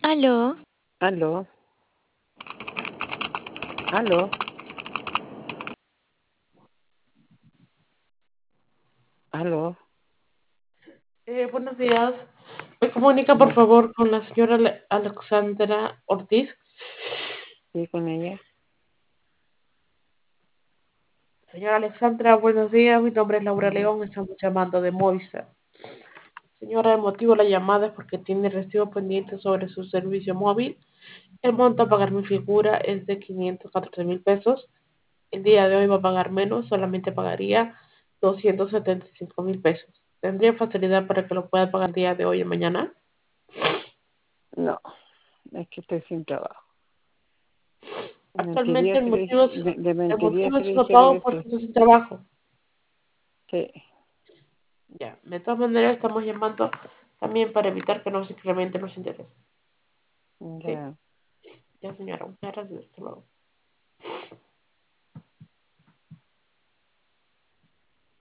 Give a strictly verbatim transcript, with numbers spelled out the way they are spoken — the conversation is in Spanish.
Aló, Aló, aló, aló. Eh, buenos días. Me comunica, por Bu- favor, con la señora Ale- Alexandra Ortiz. Sí, con ella. Señora Alexandra, buenos días. Mi nombre es Laura León. Estamos llamando de Movistar. Señora, el motivo de la llamada es porque tiene recibo pendiente sobre su servicio móvil. El monto a pagar mi figura es de quinientos catorce mil pesos. El día de hoy va a pagar menos, solamente pagaría doscientos setenta y cinco mil pesos. ¿Tendría facilidad para que lo pueda pagar el día de hoy y mañana? No, es que estoy sin trabajo. Actualmente Mentiría el si le, motivo es, de, de el mentiría motivo si es le su dijera que pago por estoy. su trabajo. Sí, Ya, de todas maneras estamos llamando también para evitar que nos incrementen los intereses. ¿Sí? ya. Ya, señora, muchas gracias. Hasta luego.